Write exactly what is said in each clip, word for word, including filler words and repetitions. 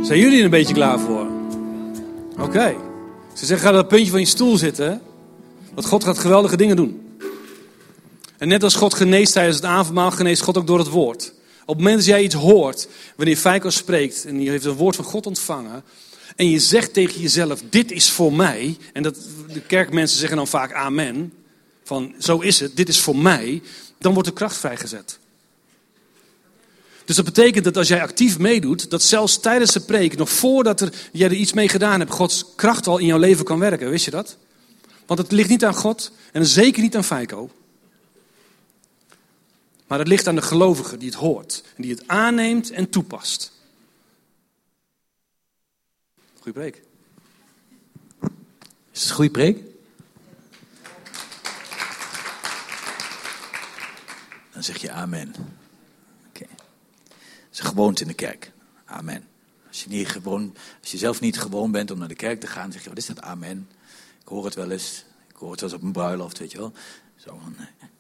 Zijn jullie er een beetje klaar voor? Oké. Okay. Ze zeggen, ga op het puntje van je stoel zitten. Want God gaat geweldige dingen doen. En net als God geneest tijdens het avondmaal, geneest God ook door het woord. Op het moment dat jij iets hoort, wanneer Feiko spreekt en je heeft een woord van God ontvangen. En je zegt tegen jezelf, dit is voor mij. En dat, de kerkmensen zeggen dan vaak amen. Van, zo is het, dit is voor mij. Dan wordt de kracht vrijgezet. Dus dat betekent dat als jij actief meedoet, dat zelfs tijdens de preek, nog voordat er, jij er iets mee gedaan hebt, Gods kracht al in jouw leven kan werken. Wist je dat? Want het ligt niet aan God en zeker niet aan Feiko. Maar het ligt aan de gelovige die het hoort. En die het aanneemt en toepast. Goeie preek. Is het een goede preek? Dan zeg je amen. Oké. Okay. Dat is een gewoonte in de kerk. Amen. Als je, niet gewoon, als je zelf niet gewoon bent om naar de kerk te gaan, zeg je, wat is dat amen? Ik hoor het wel eens. Ik hoor het wel eens op een bruiloft, weet je wel. Zo van,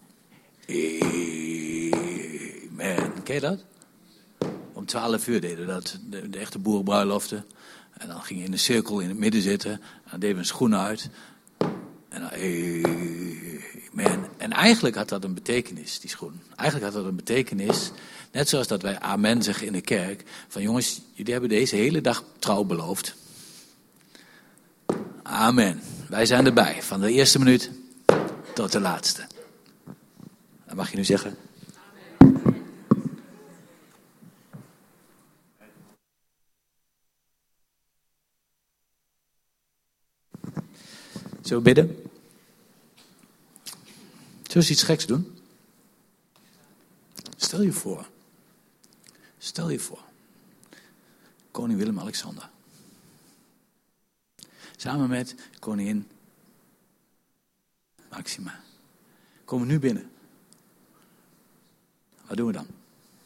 amen. Ken je dat? Om twaalf uur deden dat, de, de echte boerenbruiloften. En dan ging je in een cirkel in het midden zitten. En dan deden we een schoen uit. En dan, amen. En eigenlijk had dat een betekenis, die schoen. Eigenlijk had dat een betekenis, net zoals dat wij amen zeggen in de kerk. Van jongens, jullie hebben deze hele dag trouw beloofd. Amen. Wij zijn erbij, van de eerste minuut tot de laatste. Dan mag je nu zeggen. Zullen we bidden? Zullen we iets geks doen? Stel je voor. Stel je voor. Koning Willem-Alexander. Samen met koningin Maxima. Komen nu binnen. Wat doen we dan?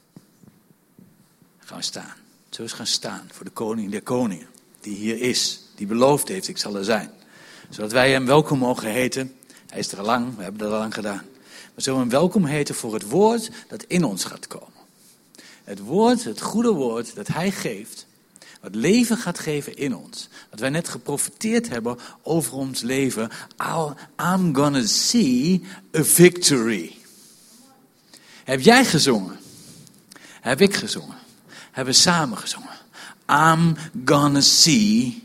Gaan we staan. Zullen we eens gaan staan voor de koning der koningen. Die hier is. Die beloofd heeft, ik zal er zijn. Zodat wij hem welkom mogen heten. Hij is er al lang, we hebben dat al lang gedaan. Maar zullen we hem welkom heten voor het woord dat in ons gaat komen. Het woord, het goede woord dat hij geeft. Wat leven gaat geven in ons. Wat wij net geprofeteerd hebben over ons leven. I'm gonna see a victory. Heb jij gezongen? Heb ik gezongen? Hebben we samen gezongen? I'm gonna see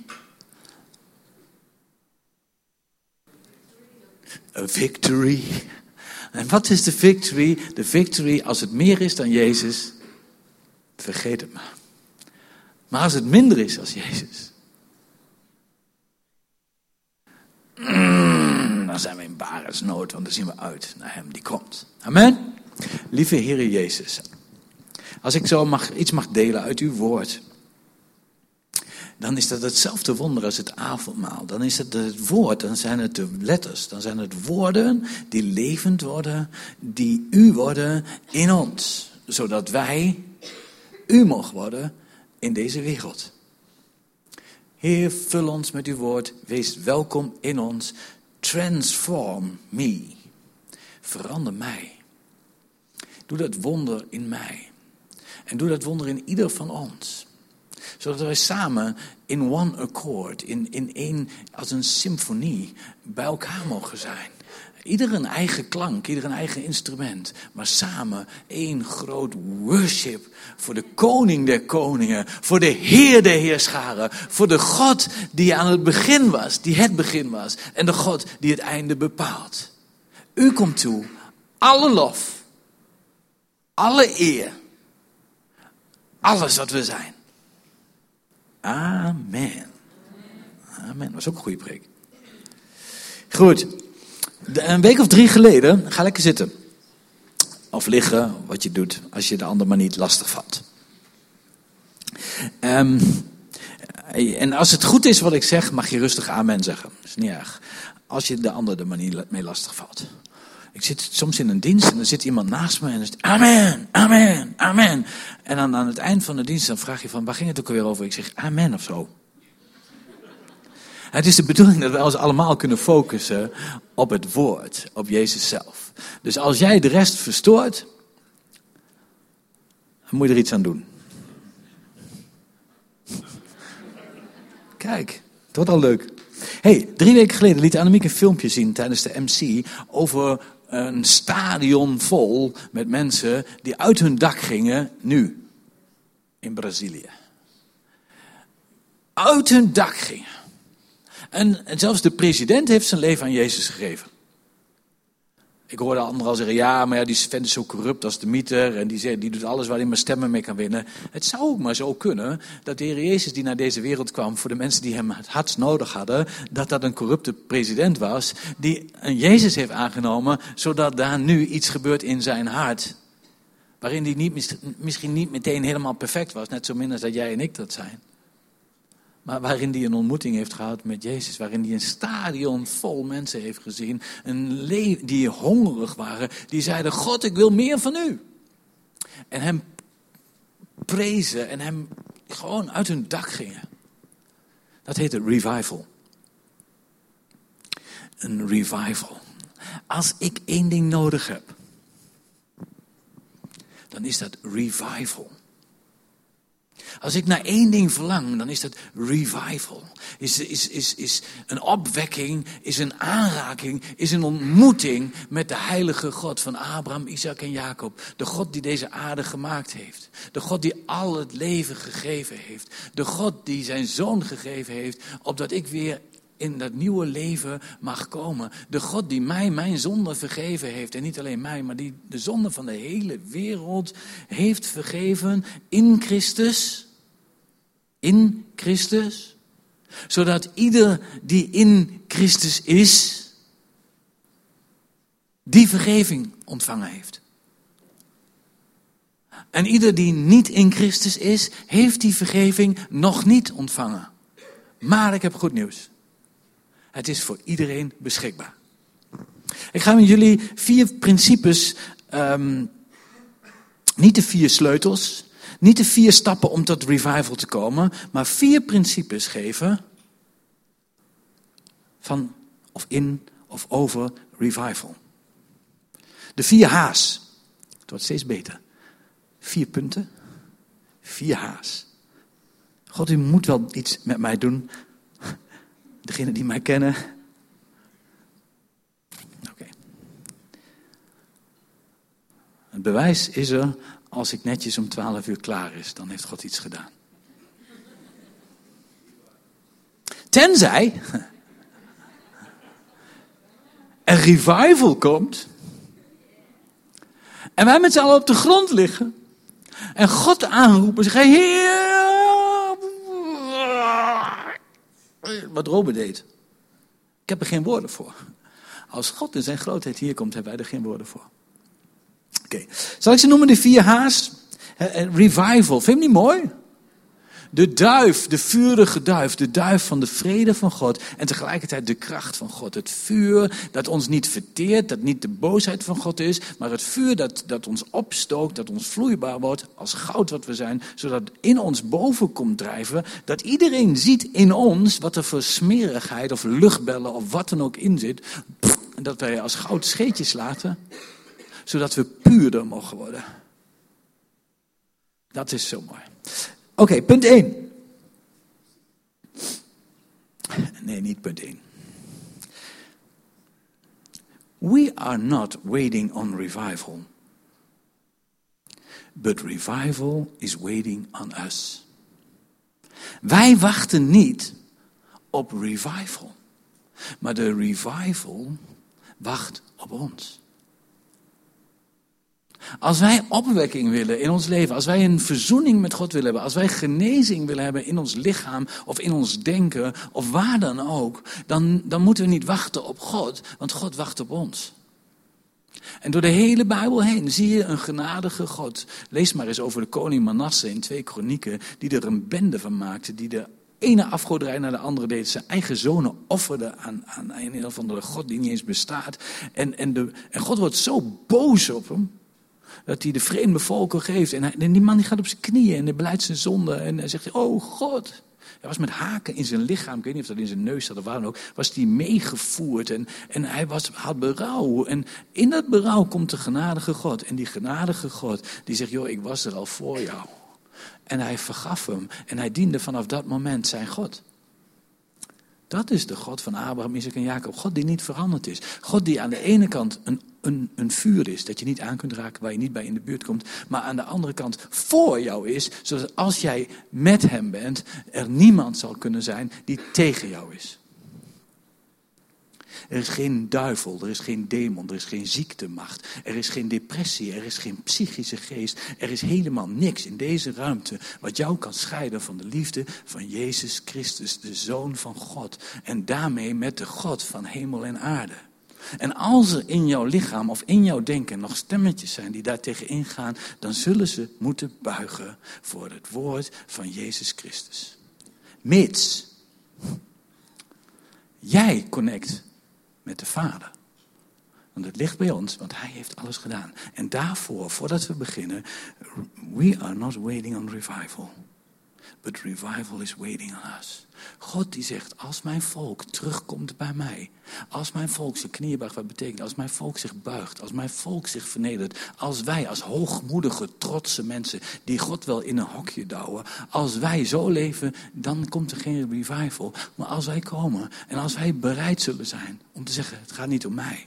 a victory. En wat is de victory? De victory, als het meer is dan Jezus, vergeet het maar. Maar als het minder is dan Jezus, mm, dan zijn we in baresnood, want dan zien we uit naar hem die komt. Amen. Lieve Heere Jezus, als ik zo mag, iets mag delen uit uw woord, dan is dat hetzelfde wonder als het avondmaal. Dan is het het woord, dan zijn het de letters. Dan zijn het woorden die levend worden, die u worden in ons. Zodat wij u mogen worden in deze wereld. Heer, vul ons met uw woord. Wees welkom in ons. Transform me. Verander mij. Doe dat wonder in mij. En doe dat wonder in ieder van ons. Zodat wij samen in one accord, in, in één, als een symfonie, bij elkaar mogen zijn. Ieder een eigen klank, ieder een eigen instrument. Maar samen één groot worship voor de koning der koningen. Voor de Heer der heerscharen. Voor de God die aan het begin was, die het begin was. En de God die het einde bepaalt. U komt toe, alle lof, alle eer, alles wat we zijn. Amen. Amen. Dat was ook een goede preek. Goed. Een week of drie geleden, ga lekker zitten. Of liggen, wat je doet, als je de ander maar niet lastig valt. Um, en als het goed is wat ik zeg, mag je rustig amen zeggen. Dat is niet erg. Als je de ander er maar niet mee lastig valt. Ik zit soms in een dienst en er zit iemand naast me en dan zegt amen, amen, amen. En dan aan het eind van de dienst dan vraag je van, waar ging het ook alweer over? Ik zeg amen of zo. Het is de bedoeling dat wij ons allemaal kunnen focussen op het woord, op Jezus zelf. Dus als jij de rest verstoort, dan moet je er iets aan doen. Kijk, het wordt al leuk. Hey, drie weken geleden liet Annemiek een filmpje zien tijdens de M C over een stadion vol met mensen die uit hun dak gingen, nu, in Brazilië. Uit hun dak gingen. En, en zelfs de president heeft zijn leven aan Jezus gegeven. Ik hoorde anderen al zeggen, ja, maar ja, die vent is zo corrupt als de mieter. En die, zegt, die doet alles waar hij maar stemmen mee kan winnen. Het zou ook maar zo kunnen dat de Heer Jezus die naar deze wereld kwam, voor de mensen die hem het hardst nodig hadden, dat dat een corrupte president was, die een Jezus heeft aangenomen, zodat daar nu iets gebeurt in zijn hart. Waarin hij niet, misschien niet meteen helemaal perfect was, net zo min als dat jij en ik dat zijn. Maar waarin hij een ontmoeting heeft gehad met Jezus. Waarin hij een stadion vol mensen heeft gezien. Een le- die hongerig waren. Die zeiden, God, ik wil meer van u. En hem prezen en hem gewoon uit hun dak gingen. Dat heet een revival. Een revival. Als ik één ding nodig heb, dan is dat revival. Als ik naar één ding verlang, dan is dat revival. Is, is, is, is een opwekking, is een aanraking, is een ontmoeting met de heilige God van Abraham, Isaac en Jacob. De God die deze aarde gemaakt heeft. De God die al het leven gegeven heeft. De God die zijn zoon gegeven heeft, opdat ik weer in dat nieuwe leven mag komen. De God die mij mijn zonde vergeven heeft. En niet alleen mij, maar die de zonde van de hele wereld heeft vergeven in Christus. In Christus. Zodat ieder die in Christus is, die vergeving ontvangen heeft. En ieder die niet in Christus is, heeft die vergeving nog niet ontvangen. Maar ik heb goed nieuws. Het is voor iedereen beschikbaar. Ik ga met jullie vier principes, um, niet de vier sleutels, niet de vier stappen om tot revival te komen, maar vier principes geven van of in of over revival. De vier H's. Het wordt steeds beter. Vier punten, vier H's. God, u moet wel iets met mij doen. Degenen die mij kennen. Oké. Okay. Het bewijs is er als ik netjes om twaalf uur klaar is. Dan heeft God iets gedaan. Tenzij een revival komt. En wij met z'n allen op de grond liggen. En God aanroepen. Zeggen, Heer. Wat Robert deed. Ik heb er geen woorden voor. Als God in zijn grootheid hier komt, hebben wij er geen woorden voor. Oké. Okay. Zal ik ze noemen, de vier H's? Revival. Vind je hem niet mooi? De duif, de vurige duif, de duif van de vrede van God en tegelijkertijd de kracht van God. Het vuur dat ons niet verteert, dat niet de boosheid van God is, maar het vuur dat, dat ons opstookt, dat ons vloeibaar wordt als goud wat we zijn, zodat in ons boven komt drijven, dat iedereen ziet in ons wat er voor smerigheid of luchtbellen of wat dan ook in zit, en dat wij als goud scheetjes laten, zodat we puurder mogen worden. Dat is zo mooi. Oké, okay, punt één. Nee, niet punt één. We are not waiting on revival. But revival is waiting on us. Wij wachten niet op revival. Maar de revival wacht op ons. Als wij opwekking willen in ons leven, als wij een verzoening met God willen hebben, als wij genezing willen hebben in ons lichaam of in ons denken of waar dan ook, dan, dan moeten we niet wachten op God, want God wacht op ons. En door de hele Bijbel heen zie je een genadige God. Lees maar eens over de koning Manasse in twee kronieken, die er een bende van maakte, die de ene afgoderij naar de andere deed. Zijn eigen zonen offerde aan, aan een of andere God die niet eens bestaat. En, en, de, en God wordt zo boos op hem, dat hij de vreemde volken geeft. En, hij, en die man die gaat op zijn knieën en hij beleidt zijn zonde. En hij zegt, oh God. Hij was met haken in zijn lichaam. Ik weet niet of dat in zijn neus zat of waar dan ook. Was hij meegevoerd. En, en hij was, had berouw. En in dat berouw komt de genadige God. En die genadige God die zegt, joh, ik was er al voor jou. En hij vergaf hem. En hij diende vanaf dat moment zijn God. Dat is de God van Abraham, Isaac en Jacob. God die niet veranderd is. God die aan de ene kant een, een, een vuur is, dat je niet aan kunt raken, waar je niet bij in de buurt komt. Maar aan de andere kant voor jou is, zodat als jij met hem bent, er niemand zal kunnen zijn die tegen jou is. Er is geen duivel, er is geen demon, er is geen ziektemacht, er is geen depressie, er is geen psychische geest. Er is helemaal niks in deze ruimte wat jou kan scheiden van de liefde van Jezus Christus, de Zoon van God. En daarmee met de God van hemel en aarde. En als er in jouw lichaam of in jouw denken nog stemmetjes zijn die daar tegen ingaan, dan zullen ze moeten buigen voor het woord van Jezus Christus. Mits jij connect met de Vader. Want het ligt bij ons, want hij heeft alles gedaan. En daarvoor, voordat we beginnen, we are not waiting on revival. But revival is waiting on us. God die zegt, als mijn volk terugkomt bij mij. Als mijn volk zijn knieën buigt, wat betekent als mijn volk zich buigt. Als mijn volk zich vernedert. Als wij als hoogmoedige, trotse mensen die God wel in een hokje douwen. Als wij zo leven, dan komt er geen revival. Maar als wij komen en als wij bereid zullen zijn om te zeggen, het gaat niet om mij.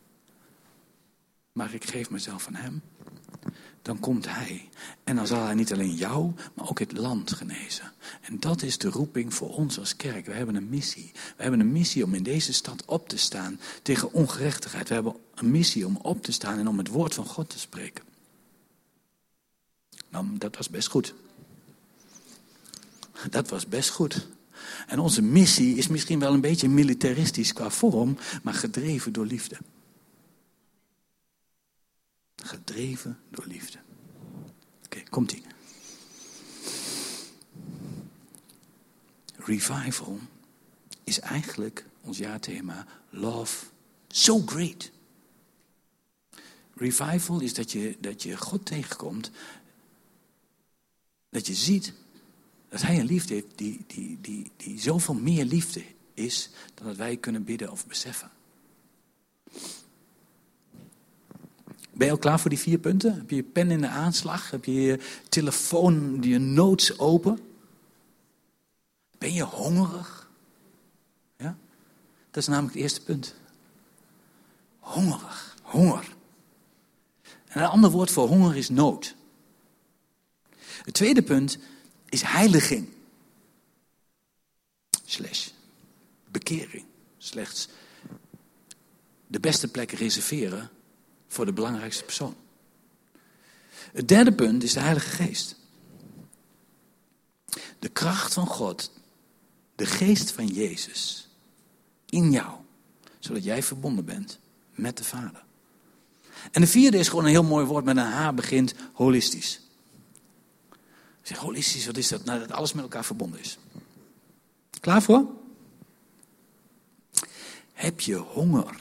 Maar ik geef mezelf aan hem. Dan komt hij. En dan zal hij niet alleen jou, maar ook het land genezen. En dat is de roeping voor ons als kerk. We hebben een missie. We hebben een missie om in deze stad op te staan tegen ongerechtigheid. We hebben een missie om op te staan en om het woord van God te spreken. Nou, dat was best goed. Dat was best goed. En onze missie is misschien wel een beetje militaristisch qua vorm, maar gedreven door liefde. Gedreven door liefde. Oké, okay, komt-ie. Revival is eigenlijk ons jaarthema Love So Great. Revival is dat je, dat je God tegenkomt. Dat je ziet dat hij een liefde heeft die, die, die, die zoveel meer liefde is dan dat wij kunnen bidden of beseffen. Ben je al klaar voor die vier punten? Heb je je pen in de aanslag? Heb je je telefoon, je notes open? Ben je hongerig? Ja? Dat is namelijk het eerste punt. Hongerig. Honger. En een ander woord voor honger is nood. Het tweede punt is heiliging. Slash bekering. Slechts de beste plek reserveren voor de belangrijkste persoon. Het derde punt is de Heilige Geest. De kracht van God, de geest van Jezus in jou, zodat jij verbonden bent met de Vader. En de vierde is gewoon een heel mooi woord met een H begint, holistisch. Ik zeg, holistisch, wat is dat? Nou, dat alles met elkaar verbonden is. Klaar voor? Heb je honger?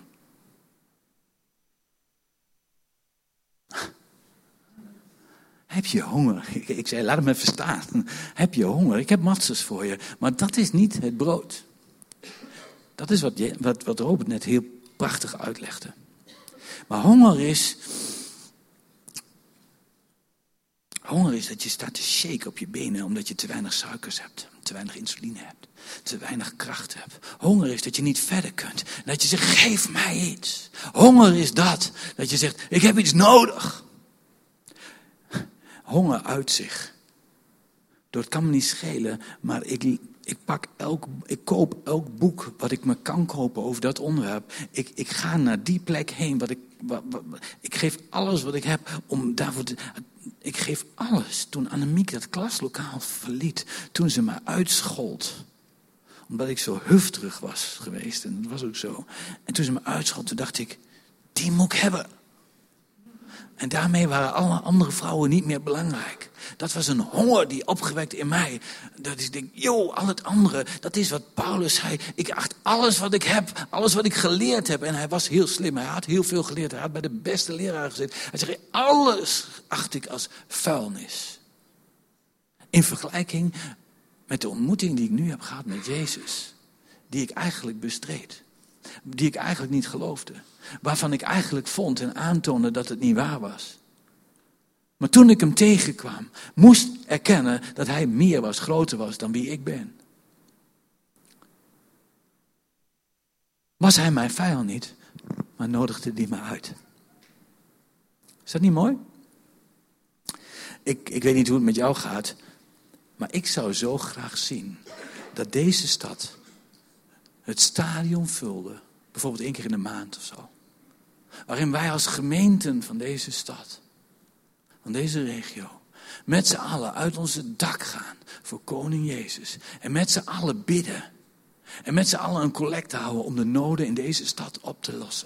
Heb je honger? Ik, ik zei, laat hem even staan. Heb je honger? Ik heb matzes voor je. Maar dat is niet het brood. Dat is wat, je, wat, wat Robert net heel prachtig uitlegde. Maar honger is... Honger is dat je staat te shaken op je benen omdat je te weinig suikers hebt. Te weinig insuline hebt. Te weinig kracht hebt. Honger is dat je niet verder kunt. Dat je zegt, geef mij iets. Honger is dat. Dat je zegt, ik heb iets nodig. Honger uit zich. Door het kan me niet schelen, maar ik, ik, pak elk, ik koop elk boek wat ik me kan kopen over dat onderwerp. Ik, ik ga naar die plek heen. Wat ik, wat, wat, ik geef alles wat ik heb om daarvoor te... Ik geef alles. Toen Annemiek dat klaslokaal verliet, toen ze me uitschold. Omdat ik zo hufterig was geweest. En dat was ook zo. En toen ze me uitschold, toen dacht ik, die moet ik hebben. En daarmee waren alle andere vrouwen niet meer belangrijk. Dat was een honger die opgewekt in mij. Dat ik denk, joh, al het andere, dat is wat Paulus zei. Ik acht alles wat ik heb, alles wat ik geleerd heb. En hij was heel slim, hij had heel veel geleerd. Hij had bij de beste leraar gezeten. Hij zei, alles acht ik als vuilnis. In vergelijking met de ontmoeting die ik nu heb gehad met Jezus. Die ik eigenlijk bestreed. Die ik eigenlijk niet geloofde. Waarvan ik eigenlijk vond en aantoonde dat het niet waar was. Maar toen ik hem tegenkwam, moest erkennen dat hij meer was, groter was dan wie ik ben. Was hij mijn vijand niet, maar nodigde die me uit. Is dat niet mooi? Ik, ik weet niet hoe het met jou gaat, maar ik zou zo graag zien dat deze stad het stadion vulde, bijvoorbeeld één keer in de maand of zo. Waarin wij als gemeenten van deze stad, van deze regio, met z'n allen uit onze dak gaan voor Koning Jezus. En met z'n allen bidden. En met z'n allen een collecte houden om de noden in deze stad op te lossen.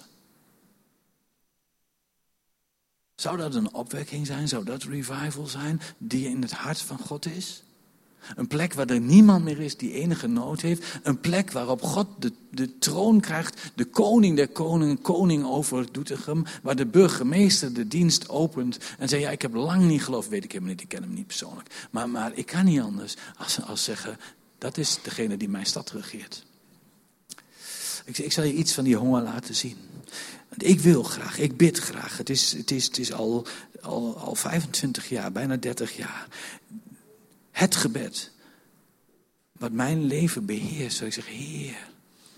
Zou dat een opwekking zijn? Zou dat revival zijn die in het hart van God is? Een plek waar er niemand meer is die enige nood heeft. Een plek waarop God de, de troon krijgt. De koning der koningen, koning over Doetinchem. Waar de burgemeester de dienst opent. En zegt, ja, ik heb lang niet geloofd. Weet ik helemaal niet, ik ken hem niet persoonlijk. Maar, maar ik kan niet anders als, als zeggen, dat is degene die mijn stad regeert. Ik, ik zal je iets van die honger laten zien. Ik wil graag, ik bid graag. Het is, het is, het is al, al, al vijfentwintig jaar, bijna dertig jaar. Het gebed, wat mijn leven beheerst, zou ik zeggen, Heer.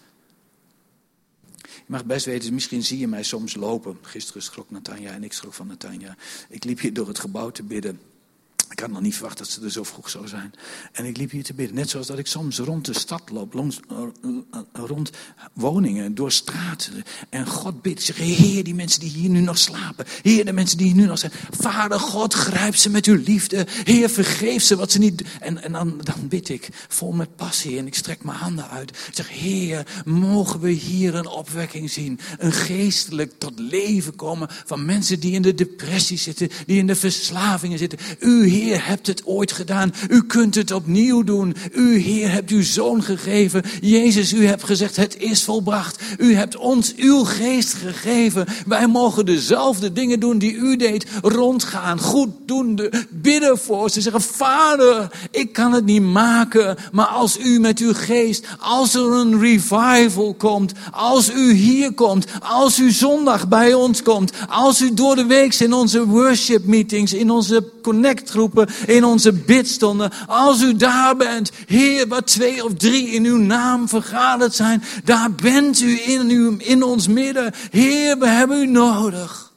Je mag best weten, misschien zie je mij soms lopen. Gisteren schrok Natanja en ik schrok van Natanja. Ik liep hier door het gebouw te bidden. Ik had nog niet verwacht dat ze er zo vroeg zou zijn. En ik liep hier te bidden. Net zoals dat ik soms rond de stad loop. Rond, rond woningen, door straten. En God bidt. Ik zeg, Heer, die mensen die hier nu nog slapen. Heer, de mensen die hier nu nog zijn. Vader God, grijp ze met uw liefde. Heer, vergeef ze wat ze niet... En, en dan, dan bid ik vol met passie. En ik strek mijn handen uit. Ik zeg, Heer, mogen we hier een opwekking zien. Een geestelijk tot leven komen van mensen die in de depressie zitten. Die in de verslavingen zitten. U, Heer, hebt het ooit gedaan. U kunt het opnieuw doen. U, Heer, hebt uw zoon gegeven. Jezus, u hebt gezegd, het is volbracht. U hebt ons uw geest gegeven. Wij mogen dezelfde dingen doen die u deed. Rondgaan, goeddoende, bidden voor ze. Zeggen, Vader, ik kan het niet maken. Maar als u met uw geest, als er een revival komt. Als u hier komt. Als u zondag bij ons komt. Als u door de week in onze worship meetings, in onze connectgroepen, in onze bidstonden. Als u daar bent, Heer, waar twee of drie in uw naam vergaderd zijn, daar bent u in, uw, in ons midden. Heer, we hebben u nodig.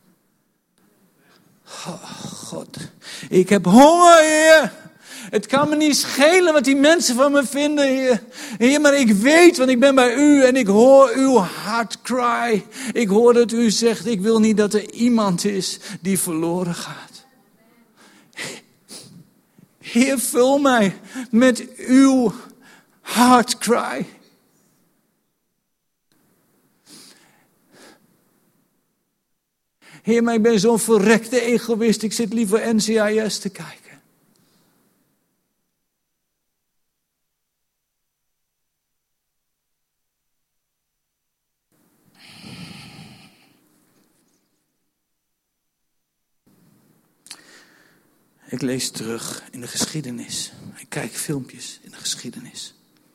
Oh, God, ik heb honger, Heer. Het kan me niet schelen wat die mensen van me vinden, Heer. Heer, maar ik weet, want ik ben bij u en ik hoor uw hartcry. Ik hoor dat u zegt, ik wil niet dat er iemand is die verloren gaat. Heer, vul mij met uw hartcry. Heer, maar ik ben zo'n verrekte egoïst. Ik zit liever N C I S te kijken. Ik lees terug in de geschiedenis. Ik kijk filmpjes in de geschiedenis.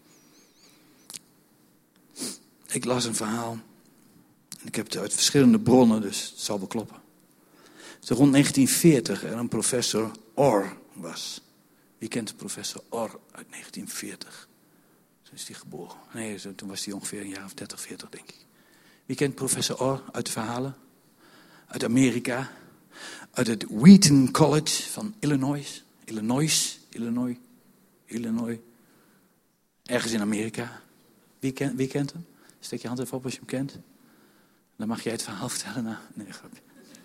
Ik las een verhaal. En ik heb het uit verschillende bronnen, dus het zal wel kloppen. Dat rond negentien veertig er een professor Orr was. Wie kent de professor Orr uit negentien veertig? Toen is hij geboren. Nee, toen was hij ongeveer een jaar of dertig, veertig, denk ik. Wie kent professor Orr uit de verhalen? Uit Amerika. Uit het Wheaton College van Illinois. Illinois, Illinois, Illinois. Ergens in Amerika. Wie, ken, wie kent hem? Steek je hand even op als je hem kent. Dan mag jij het verhaal vertellen. Nou, nee, grapje.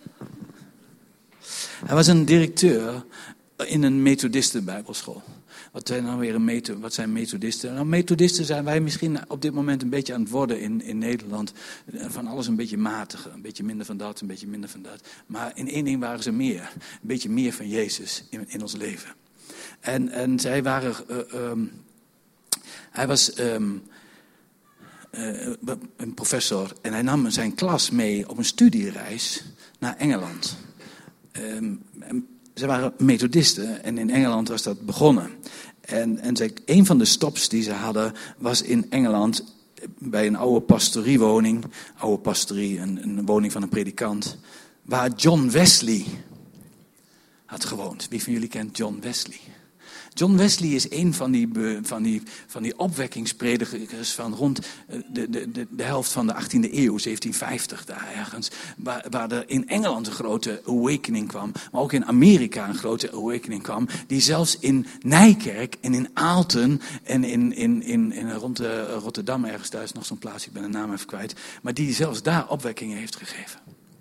Hij was een directeur in een Methodisten-bijbelschool. Wat zijn nou weer een metho- wat zijn Methodisten? Nou, Methodisten zijn wij misschien op dit moment een beetje aan het worden in, in Nederland. Van alles een beetje matiger. Een beetje minder van dat, een beetje minder van dat. Maar in één ding waren ze meer. Een beetje meer van Jezus in, in ons leven. En, en zij waren... Uh, um, hij was... Um, Uh, een professor en hij nam zijn klas mee op een studiereis naar Engeland. Um, ze waren methodisten en in Engeland was dat begonnen. En, en zij, een van de stops die ze hadden was in Engeland bij een oude pastoriewoning. Oude pastorie, een, een woning van een predikant. Waar John Wesley had gewoond. Wie van jullie kent John Wesley? John Wesley is een van die, van die, van die opwekkingspredikers van rond de, de, de, de helft van de achttiende eeuw, zeventienvijftig daar ergens. Waar, waar er in Engeland een grote awakening kwam, maar ook in Amerika een grote awakening kwam. Die zelfs in Nijkerk en in Aalten en in, in, in, in rond de Rotterdam ergens, daar is nog zo'n plaats, ik ben de naam even kwijt. Maar die zelfs daar opwekkingen heeft gegeven.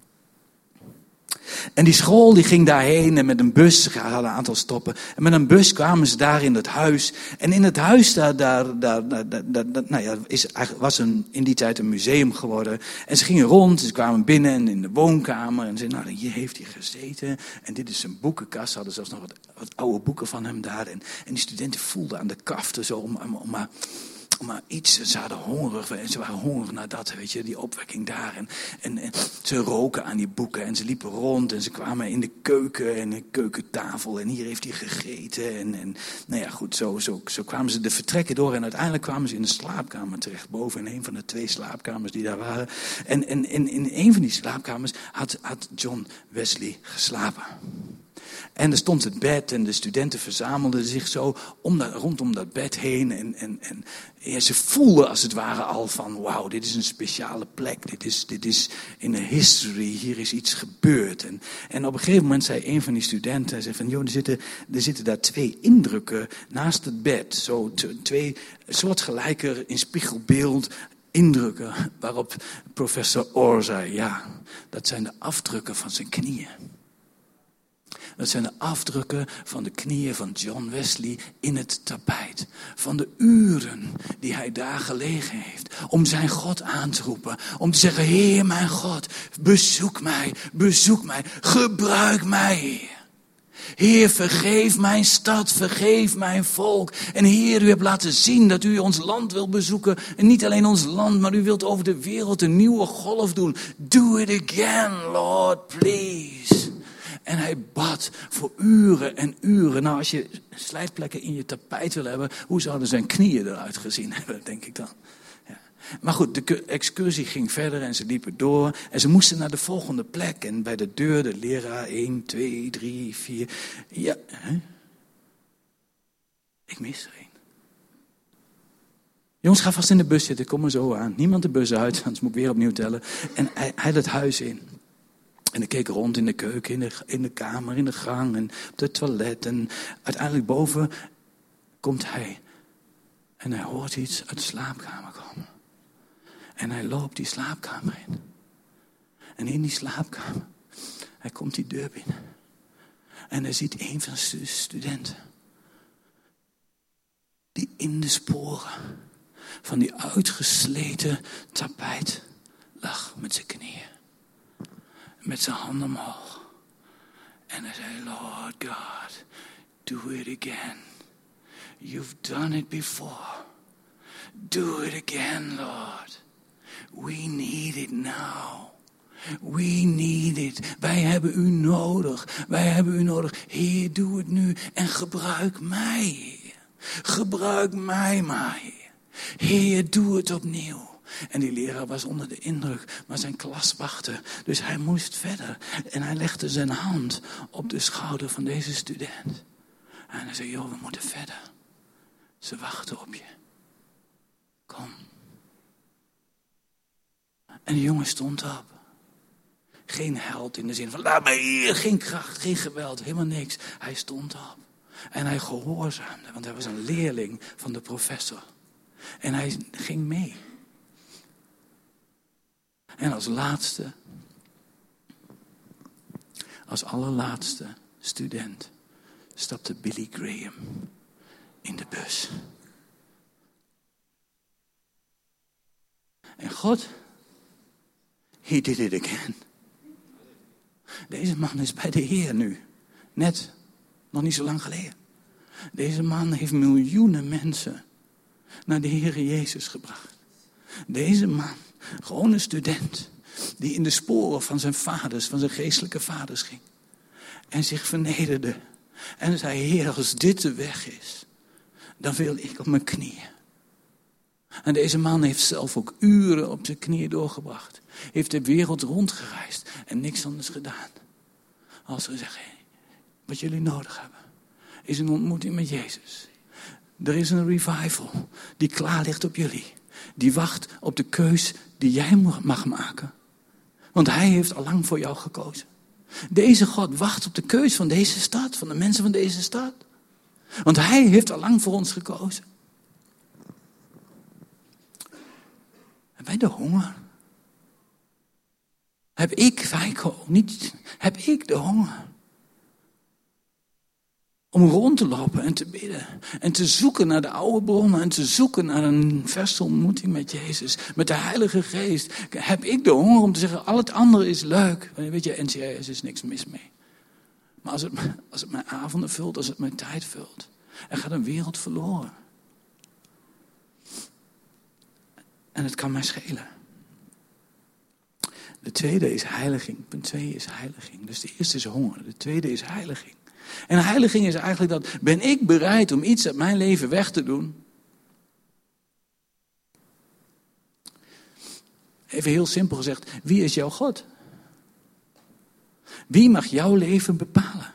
En die school die ging daarheen en met een bus, ze hadden een aantal stoppen. En met een bus kwamen ze daar in het huis. En in het huis daar, daar, daar, daar, daar, daar nou ja, is, was een, in die tijd een museum geworden. En ze gingen rond, ze kwamen binnen en in de woonkamer. En ze zeiden, nou hier heeft hij gezeten. En dit is een boekenkast, ze hadden zelfs nog wat, wat oude boeken van hem daar. En, en die studenten voelden aan de kaften zo om, om, om maar... Maar iets, ze hadden hongerig, en ze waren hongerig naar dat, weet je, die opwekking daar. En, en, en ze roken aan die boeken en ze liepen rond en ze kwamen in de keuken en de keukentafel. En hier heeft hij gegeten. En, en nou ja, goed, zo, zo, zo kwamen ze de vertrekken door en uiteindelijk kwamen ze in de slaapkamer terecht. Boven in een van de twee slaapkamers die daar waren. En, en, en in een van die slaapkamers had, had John Wesley geslapen. En er stond het bed en de studenten verzamelden zich zo om dat, rondom dat bed heen. En, en, en ja, ze voelden als het ware al van, wauw, dit is een speciale plek. Dit is, dit is in de history, hier is iets gebeurd. En, en op een gegeven moment zei een van die studenten, hij zei van, joh, er zitten, er zitten daar twee indrukken naast het bed. Zo t- twee soortgelijke in spiegelbeeld indrukken. Waarop professor Orr zei, ja, dat zijn de afdrukken van zijn knieën. Dat zijn de afdrukken van de knieën van John Wesley in het tapijt. Van de uren die hij daar gelegen heeft. Om zijn God aan te roepen. Om te zeggen, Heer mijn God, bezoek mij, bezoek mij, gebruik mij. Heer, vergeef mijn stad, vergeef mijn volk. En Heer, u hebt laten zien dat u ons land wil bezoeken. En niet alleen ons land, maar u wilt over de wereld een nieuwe golf doen. Do it again, Lord, please. En hij bad voor uren en uren. Nou, als je slijtplekken in je tapijt wil hebben, hoe zouden zijn knieën eruit gezien hebben, denk ik dan. Ja. Maar goed, de excursie ging verder en ze liepen door. En ze moesten naar de volgende plek. En bij de deur, de leraar, één, twee, drie, vier. Ja, hè? Ik mis er één. Jongens, ga vast in de bus zitten, kom er zo aan. Niemand de bus uit, anders moet ik weer opnieuw tellen. En hij, hij het huis in. En ik keek rond in de keuken, in de, in de kamer, in de gang en op het toilet. En uiteindelijk boven komt hij. En hij hoort iets uit de slaapkamer komen. En hij loopt die slaapkamer in. En in die slaapkamer, hij komt die deur binnen. En hij ziet een van de studenten. Die in de sporen van die uitgesleten tapijt lag met zijn knieën. Met zijn handen omhoog. En hij zei, Lord God, do it again. You've done it before. Do it again, Lord. We need it now. We need it. Wij hebben u nodig. Wij hebben u nodig. Heer, doe het nu. En gebruik mij. Gebruik mij maar. Heer, doe het opnieuw. En die leraar was onder de indruk, maar zijn klas wachtte. Dus hij moest verder. En hij legde zijn hand op de schouder van deze student. En hij zei, joh, we moeten verder. Ze wachten op je. Kom. En de jongen stond op. Geen held in de zin van, laat me hier. Geen kracht, geen geweld, helemaal niks. Hij stond op. En hij gehoorzaamde, want hij was een leerling van de professor. En hij ging mee. En als laatste, als allerlaatste student, stapte Billy Graham in de bus. En God, he did it again. Deze man is bij de Heer nu. Net, nog niet zo lang geleden. Deze man heeft miljoenen mensen naar de Heer Jezus gebracht. Deze man, gewoon een student, die in de sporen van zijn vaders, van zijn geestelijke vaders ging. En zich vernederde. En zei, Heer, als dit de weg is, dan wil ik op mijn knieën. En deze man heeft zelf ook uren op zijn knieën doorgebracht. Heeft de wereld rondgereisd en niks anders gedaan. Als gezegd, hey, wat jullie nodig hebben, is een ontmoeting met Jezus. Er is een revival die klaar ligt op jullie. Die wacht op de keus die jij mag maken. Want hij heeft al lang voor jou gekozen. Deze God wacht op de keus van deze stad, van de mensen van deze stad. Want hij heeft al lang voor ons gekozen. Hebben wij de honger? Heb ik, Feiko, niet, heb ik de honger? Om rond te lopen en te bidden. En te zoeken naar de oude bronnen. En te zoeken naar een verse ontmoeting met Jezus. Met de Heilige Geest. Heb ik de honger om te zeggen, al het andere is leuk. Weet je, N C A S is niks mis mee. Maar als het, als het mijn avonden vult, als het mijn tijd vult. Er gaat een wereld verloren. En het kan mij schelen. De tweede is heiliging. Punt twee is heiliging. Dus de eerste is honger. De tweede is heiliging. En heiliging is eigenlijk dat, ben ik bereid om iets uit mijn leven weg te doen? Even heel simpel gezegd, wie is jouw God? Wie mag jouw leven bepalen?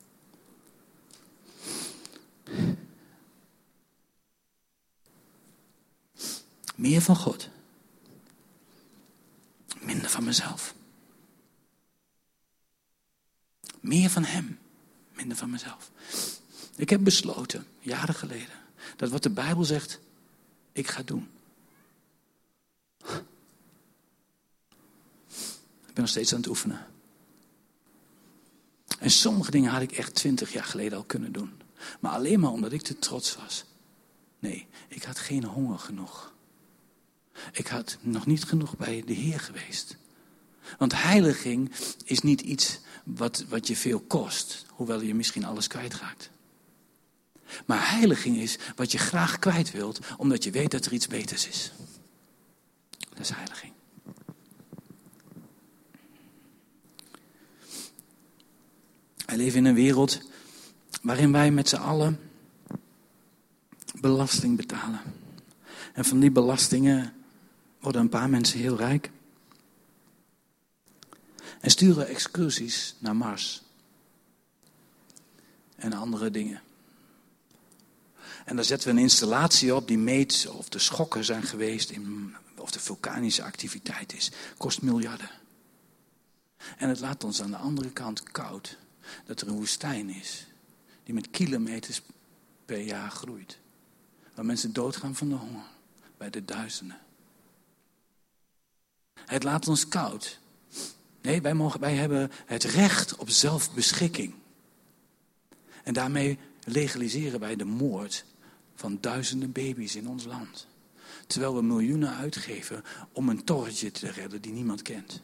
Meer van God. Minder van mezelf. Meer van hem. Minder van mezelf. Ik heb besloten, jaren geleden, dat wat de Bijbel zegt, ik ga doen. Ik ben nog steeds aan het oefenen. En sommige dingen had ik echt twintig jaar geleden al kunnen doen. Maar alleen maar omdat ik te trots was. Nee, ik had geen honger genoeg. Ik had nog niet genoeg bij de Heer geweest. Want heiliging is niet iets wat, wat je veel kost. Hoewel je misschien alles kwijtraakt. Maar heiliging is wat je graag kwijt wilt. Omdat je weet dat er iets beters is. Dat is heiliging. Wij leven in een wereld waarin wij met z'n allen belasting betalen. En van die belastingen worden een paar mensen heel rijk. En sturen excursies naar Mars. En andere dingen. En daar zetten we een installatie op die meet of er schokken zijn geweest. In, of er vulkanische activiteit is. Kost miljarden. En het laat ons aan de andere kant koud. Dat er een woestijn is. Die met kilometers per jaar groeit. Waar mensen doodgaan van de honger. Bij de duizenden. Het laat ons koud. Nee, wij, mogen, wij hebben het recht op zelfbeschikking. En daarmee legaliseren wij de moord van duizenden baby's in ons land. Terwijl we miljoenen uitgeven om een torretje te redden die niemand kent.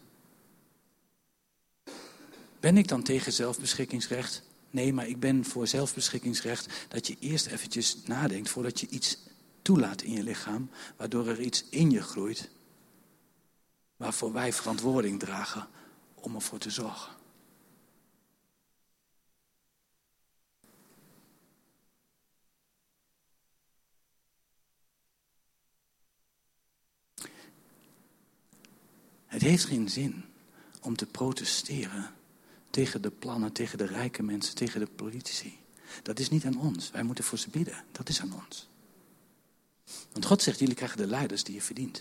Ben ik dan tegen zelfbeschikkingsrecht? Nee, maar ik ben voor zelfbeschikkingsrecht dat je eerst eventjes nadenkt voordat je iets toelaat in je lichaam, waardoor er iets in je groeit, waarvoor wij verantwoording dragen om ervoor te zorgen. Het heeft geen zin om te protesteren tegen de plannen, tegen de rijke mensen, tegen de politici. Dat is niet aan ons. Wij moeten voor ze bidden. Dat is aan ons. Want God zegt, jullie krijgen de leiders die je verdient.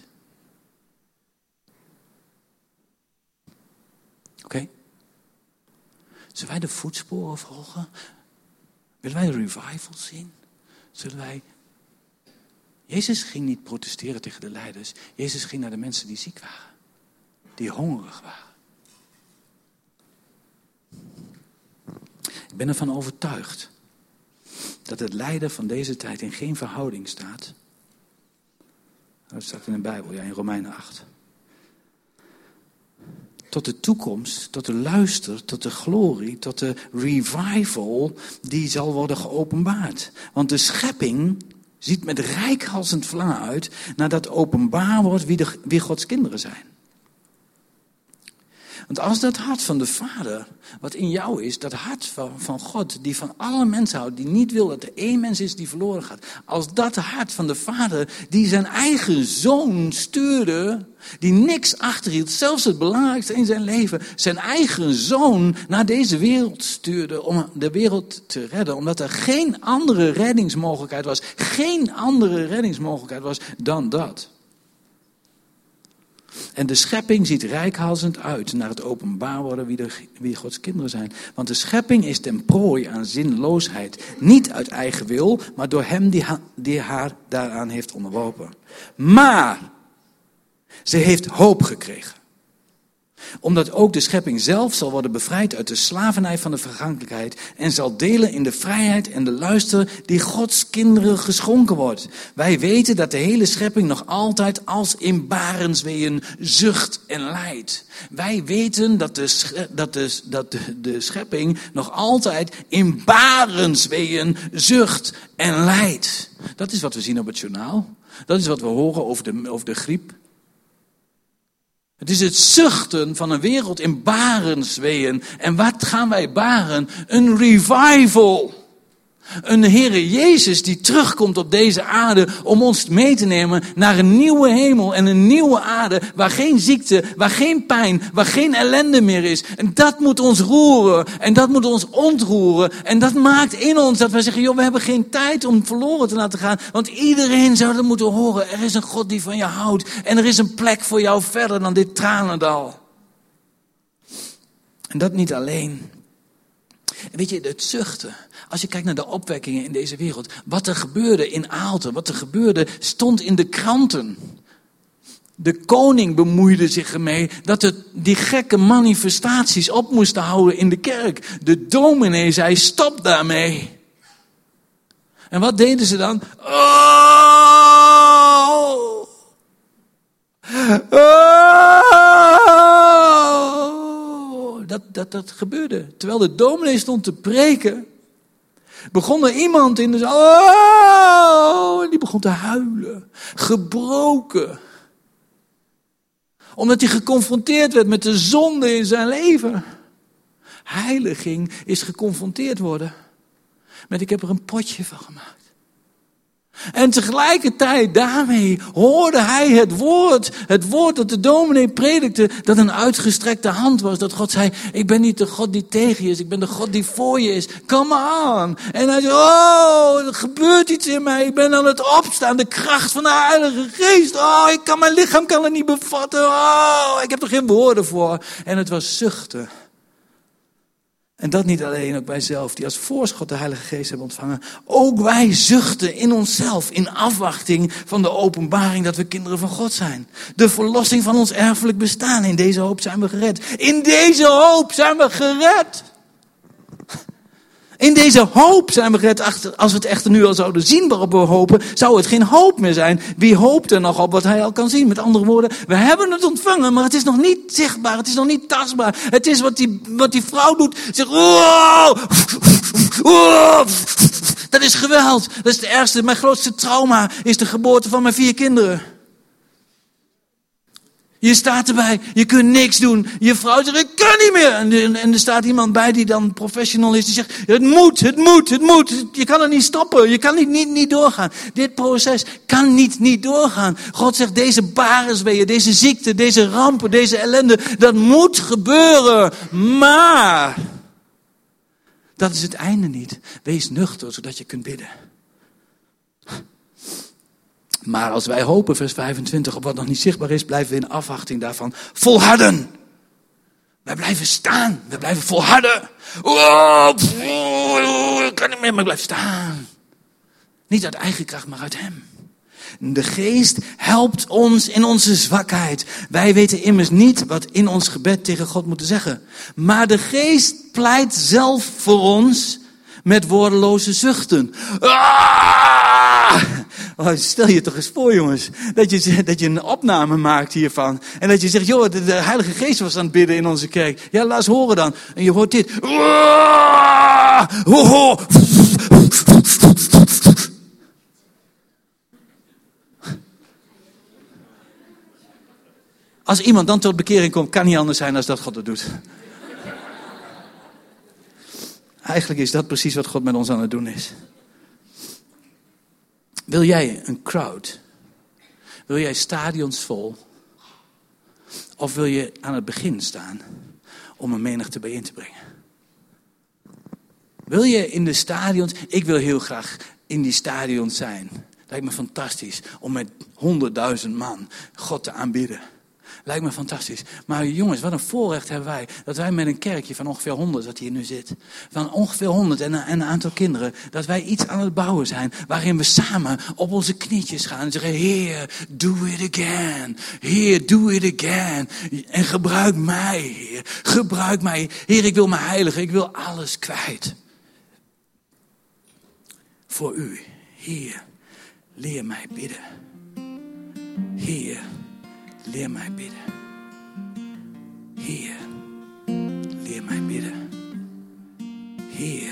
Oké? Okay? Zullen wij de voetsporen volgen? Willen wij revival zien? Zullen wij... Jezus ging niet protesteren tegen de leiders. Jezus ging naar de mensen die ziek waren. Die hongerig waren. Ik ben ervan overtuigd dat het lijden van deze tijd in geen verhouding staat. Dat staat in de Bijbel, ja, in Romeinen acht. Tot de toekomst, tot de luister, tot de glorie, tot de revival die zal worden geopenbaard. Want de schepping ziet met reikhalzend verlangen uit naar dat openbaar wordt wie, de, wie Gods kinderen zijn. Want als dat hart van de Vader, wat in jou is, dat hart van, van God, die van alle mensen houdt, die niet wil dat er één mens is die verloren gaat. Als dat hart van de Vader, die zijn eigen zoon stuurde, die niks achterhield, zelfs het belangrijkste in zijn leven, zijn eigen zoon naar deze wereld stuurde om de wereld te redden. Omdat er geen andere reddingsmogelijkheid was, geen andere reddingsmogelijkheid was dan dat. En de schepping ziet reikhalzend uit naar het openbaar worden wie, de, wie Gods kinderen zijn. Want de schepping is ten prooi aan zinloosheid. Niet uit eigen wil, maar door hem die, ha, die haar daaraan heeft onderworpen. Maar ze heeft hoop gekregen. Omdat ook de schepping zelf zal worden bevrijd uit de slavernij van de vergankelijkheid. En zal delen in de vrijheid en de luister die Gods kinderen geschonken wordt. Wij weten dat de hele schepping nog altijd als in barensweeën zucht en lijdt. Wij weten dat de, dat de, dat de, de schepping nog altijd in barensweeën zucht en lijdt. Dat is wat we zien op het journaal. Dat is wat we horen over de, over de griep. Het is het zuchten van een wereld in barensweeën. En wat gaan wij baren? Een revival. Een Heere Jezus die terugkomt op deze aarde om ons mee te nemen naar een nieuwe hemel en een nieuwe aarde waar geen ziekte, waar geen pijn, waar geen ellende meer is. En dat moet ons roeren en dat moet ons ontroeren. En dat maakt in ons dat wij zeggen, joh, we hebben geen tijd om verloren te laten gaan. Want iedereen zou dat moeten horen. Er is een God die van je houdt en er is een plek voor jou verder dan dit tranendal. En dat niet alleen. Weet je, het zuchten. Als je kijkt naar de opwekkingen in deze wereld. Wat er gebeurde in Aalten, wat er gebeurde, stond in de kranten. De koning bemoeide zich ermee dat het die gekke manifestaties op moesten houden in de kerk. De dominee zei, stop daarmee. En wat deden ze dan? Oh! Oh! Dat, dat, dat gebeurde. Terwijl de dominee stond te preken, begon er iemand in de zaal. Oh! En die begon te huilen. Gebroken. Omdat hij geconfronteerd werd met de zonde in zijn leven. Heiliging is geconfronteerd worden met ik heb er een potje van gemaakt. En tegelijkertijd daarmee hoorde hij het woord. Het woord dat de dominee predikte. Dat een uitgestrekte hand was. Dat God zei, ik ben niet de God die tegen je is. Ik ben de God die voor je is. Come on. En hij zei, oh, er gebeurt iets in mij. Ik ben aan het opstaan. De kracht van de Heilige Geest. Oh, ik kan, mijn lichaam kan het niet bevatten. Oh, ik heb er geen woorden voor. En het was zuchten. En dat niet alleen, ook wij zelf, die als voorschot de Heilige Geest hebben ontvangen. Ook wij zuchten in onszelf, in afwachting van de openbaring dat we kinderen van God zijn. De verlossing van ons erfelijk bestaan. In deze hoop zijn we gered. In deze hoop zijn we gered. In deze hoop zijn we gered. Als we het echter nu al zouden zien waarop we hopen, zou het geen hoop meer zijn. Wie hoopt er nog op wat hij al kan zien? Met andere woorden, we hebben het ontvangen, maar het is nog niet zichtbaar. Het is nog niet tastbaar. Het is wat die, wat die vrouw doet. Zegt, wow, wow, dat is geweld. Dat is het ergste. Mijn grootste trauma is de geboorte van mijn vier kinderen. Je staat erbij, je kunt niks doen. Je vrouw zegt, ik kan niet meer. En, en er staat iemand bij die dan professional is. Die zegt, het moet, het moet, het moet. Je kan er niet stoppen, je kan niet, niet, niet doorgaan. Dit proces kan niet, niet doorgaan. God zegt, deze barensweeën, deze ziekte, deze rampen, deze ellende. Dat moet gebeuren. Maar dat is het einde niet. Wees nuchter, zodat je kunt bidden. Maar als wij hopen, vers vijfentwintig, op wat nog niet zichtbaar is, blijven we in afwachting daarvan volharden. Wij blijven staan. We blijven volharden. Oh, ik kan niet meer, maar ik blijf staan. Niet uit eigen kracht, maar uit hem. De geest helpt ons in onze zwakheid. Wij weten immers niet wat in ons gebed tegen God moeten zeggen. Maar de geest pleit zelf voor ons met woordeloze zuchten. Ah! Oh, stel je toch eens voor, jongens, dat je, dat je een opname maakt hiervan. En dat je zegt, joh, de, de Heilige Geest was aan het bidden in onze kerk. Ja, laat eens horen dan. En je hoort dit. Als iemand dan tot bekering komt, kan niet anders zijn dan dat God het doet. Eigenlijk is dat precies wat God met ons aan het doen is. Wil jij een crowd? Wil jij stadions vol? Of wil je aan het begin staan om een menigte bijeen te brengen? Wil je in de stadions? Ik wil heel graag in die stadions zijn. Lijkt me fantastisch om met honderdduizend man God te aanbidden. Lijkt me fantastisch. Maar jongens, wat een voorrecht hebben wij. Dat wij met een kerkje van ongeveer honderd, dat hier nu zit. Van ongeveer honderd en een, en een aantal kinderen. Dat wij iets aan het bouwen zijn. Waarin we samen op onze knietjes gaan. En zeggen, Heer, do it again. Heer, do it again. En gebruik mij, Heer. Gebruik mij. Heer, ik wil me heiligen. Ik wil alles kwijt. Voor u. Heer, leer mij bidden. Heer, leer mij bidden. Heer, leer mij bidden. Heer,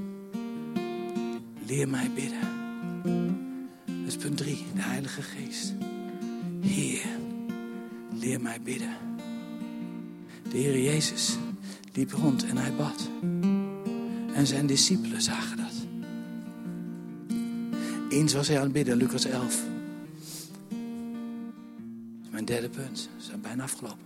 leer mij bidden. Dat is punt drie, de Heilige Geest. Heer, leer mij bidden. De Heer Jezus liep rond en hij bad. En zijn discipelen zagen dat. Eens was hij aan het bidden, Lucas elf. Mijn derde punt, we zijn bijna afgelopen.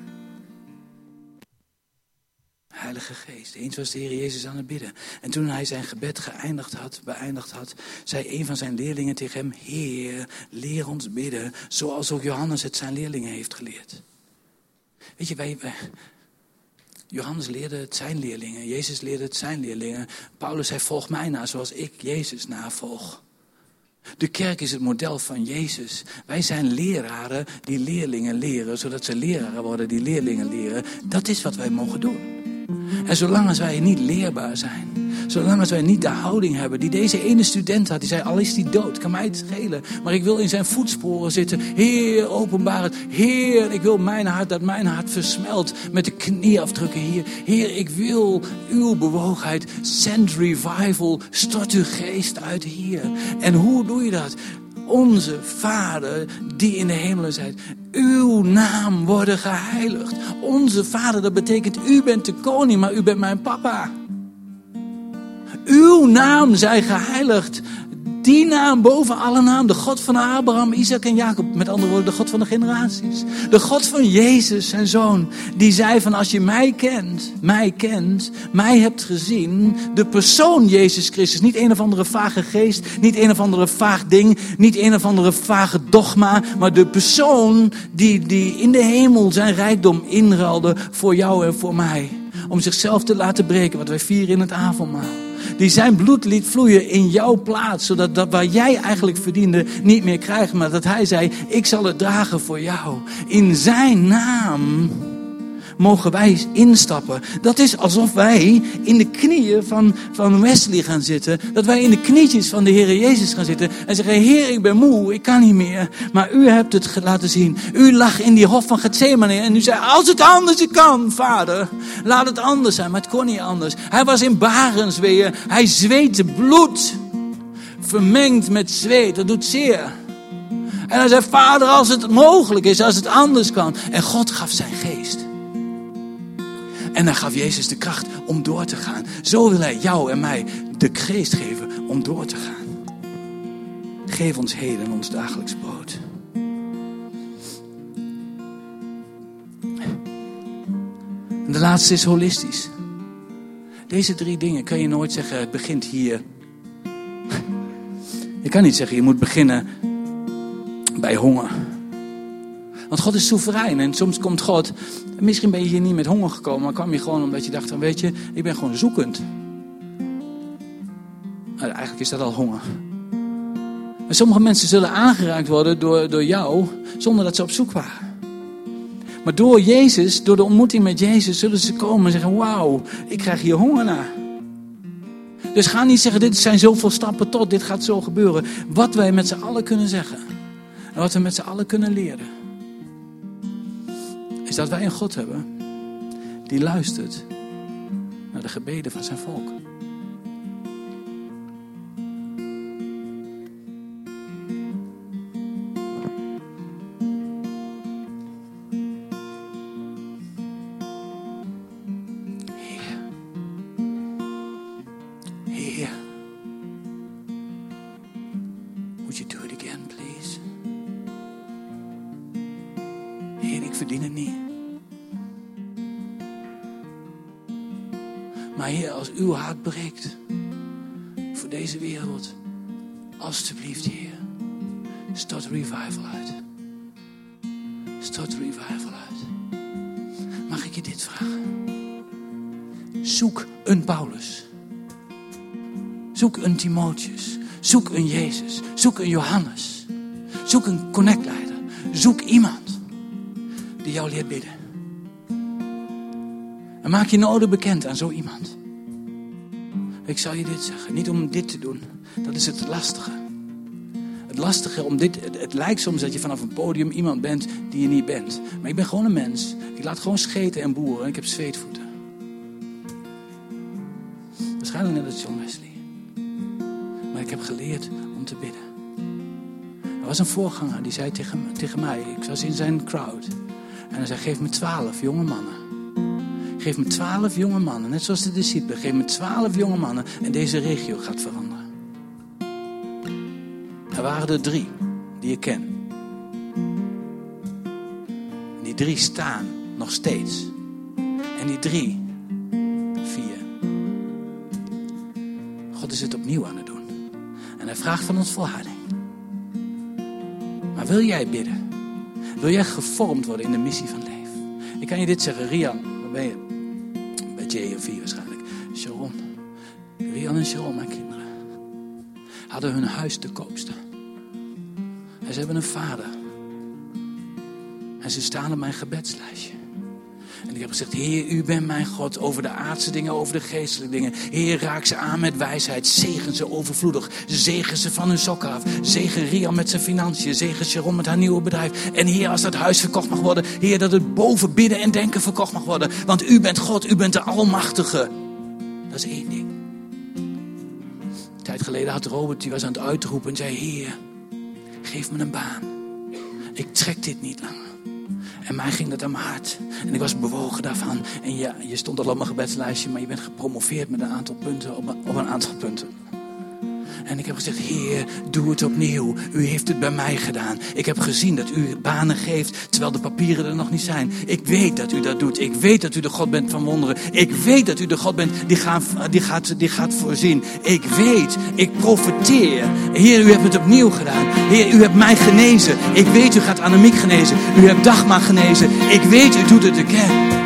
Heilige Geest. Eens was de Heer Jezus aan het bidden. En toen hij zijn gebed geëindigd had, beëindigd had, zei een van zijn leerlingen tegen hem, Heer, leer ons bidden, zoals ook Johannes het zijn leerlingen heeft geleerd. Weet je, wij, wij Johannes leerde het zijn leerlingen, Jezus leerde het zijn leerlingen. Paulus zei, volg mij na, zoals ik Jezus navolg. De kerk is het model van Jezus. Wij zijn leraren die leerlingen leren, zodat ze leraren worden die leerlingen leren. Dat is wat wij mogen doen. En zolang als wij niet leerbaar zijn, zolang als wij niet de houding hebben die deze ene student had, die zei, al is die dood, kan mij het schelen. Maar ik wil in zijn voetsporen zitten. Heer, openbaar het. Heer, ik wil mijn hart, dat mijn hart versmelt met de knieafdrukken hier. Heer, ik wil uw bewogenheid. Send revival, stort uw geest uit hier. En hoe doe je dat? Onze Vader die in de hemelen zijt. Uw naam worden geheiligd. Onze Vader, dat betekent u bent de koning, maar u bent mijn papa. Uw naam zij geheiligd. Die naam boven alle naam. De God van Abraham, Isaac en Jacob. Met andere woorden, de God van de generaties. De God van Jezus, zijn zoon. Die zei van als je mij kent, mij kent, mij hebt gezien. De persoon Jezus Christus. Niet een of andere vage geest. Niet een of andere vaag ding. Niet een of andere vage dogma. Maar de persoon die, die in de hemel zijn rijkdom inruilde voor jou en voor mij. Om zichzelf te laten breken. Wat wij vieren in het avondmaal. Die zijn bloed liet vloeien in jouw plaats. Zodat dat waar jij eigenlijk verdiende niet meer krijgt. Maar dat hij zei, ik zal het dragen voor jou. In zijn naam mogen wij instappen. Dat is alsof wij in de knieën van, van Wesley gaan zitten. Dat wij in de knietjes van de Heer Jezus gaan zitten. En zeggen, Heer, ik ben moe, ik kan niet meer. Maar u hebt het laten zien. U lag in die hof van Getsemane. En u zei, als het anders kan, Vader, laat het anders zijn. Maar het kon niet anders. Hij was in barensweeën. Hij zweette bloed. Vermengd met zweet. Dat doet zeer. En hij zei, Vader, als het mogelijk is, als het anders kan. En God gaf zijn geest. En dan gaf Jezus de kracht om door te gaan. Zo wil hij jou en mij de geest geven om door te gaan. Geef ons heden ons dagelijks brood. En de laatste is holistisch. Deze drie dingen kan je nooit zeggen, het begint hier. Je kan niet zeggen, je moet beginnen bij honger. Want God is soeverein en soms komt God. Misschien ben je hier niet met honger gekomen, maar kwam je gewoon omdat je dacht van, weet je, ik ben gewoon zoekend. Nou, eigenlijk is dat al honger. Maar sommige mensen zullen aangeraakt worden door, door jou, zonder dat ze op zoek waren. Maar door Jezus, door de ontmoeting met Jezus, zullen ze komen en zeggen, wauw, ik krijg hier honger naar. Dus ga niet zeggen, dit zijn zoveel stappen tot, dit gaat zo gebeuren. Wat wij met z'n allen kunnen zeggen, en wat we met z'n allen kunnen leren, is dat wij een God hebben die luistert naar de gebeden van zijn volk. ik verdien het niet. Maar Heer, als uw hart breekt voor deze wereld, alstublieft Heer, stort revival uit. Stort revival uit. Mag ik je dit vragen? Zoek een Paulus. Zoek een Timotheus. Zoek een Jezus. Zoek een Johannes. Zoek een connectleider. Zoek iemand die jou leert bidden. En maak je noden bekend aan zo iemand. Ik zal je dit zeggen. Niet om dit te doen. Dat is het lastige. Het lastige om dit. Het, het lijkt soms dat je vanaf een podium iemand bent die je niet bent. Maar ik ben gewoon een mens. Ik laat gewoon scheten en boeren. En ik heb zweetvoeten. Waarschijnlijk net als John Wesley. Maar ik heb geleerd om te bidden. Er was een voorganger die zei tegen, tegen mij. Ik was in zijn crowd. En hij zei, geef me twaalf jonge mannen. Geef me twaalf jonge mannen. Net zoals de discipelen. Geef me twaalf jonge mannen. En deze regio gaat veranderen. Er waren er drie die ik ken. Die drie staan nog steeds. En die drie, vier. God is het opnieuw aan het doen. En hij vraagt van ons volharding. Maar wil jij bidden? Wil jij gevormd worden in de missie van leven? Ik kan je dit zeggen, Rian, waar ben je? Bij J of vier waarschijnlijk. Sharon. Rian en Sharon, mijn kinderen, hadden hun huis te koop staan. En ze hebben een vader. En ze staan op mijn gebedslijstje. En ik heb gezegd, Heer, u bent mijn God over de aardse dingen, over de geestelijke dingen. Heer, raak ze aan met wijsheid. Zegen ze overvloedig. Zegen ze van hun sokken af. Zegen Rian met zijn financiën. Zegen Sharon met haar nieuwe bedrijf. En Heer, als dat huis verkocht mag worden. Heer, dat het boven bidden en denken verkocht mag worden. Want u bent God, u bent de Almachtige. Dat is één ding. Een tijd geleden had Robert, die was aan het uitroepen en zei, Heer, geef me een baan. Ik trek dit niet langer. En mij ging dat aan mijn hart. En ik was bewogen daarvan. En ja, je stond al op mijn gebedslijstje, maar je bent gepromoveerd met een aantal punten op een, op een aantal punten. En ik heb gezegd, Heer, doe het opnieuw. U heeft het bij mij gedaan. Ik heb gezien dat u banen geeft, terwijl de papieren er nog niet zijn. Ik weet dat u dat doet. Ik weet dat u de God bent van wonderen. Ik weet dat u de God bent die gaat, die gaat, die gaat voorzien. Ik weet, ik profeteer. Heer, u hebt het opnieuw gedaan. Heer, u hebt mij genezen. Ik weet, u gaat Annemiek genezen. U hebt Dagmar genezen. Ik weet, u doet het again.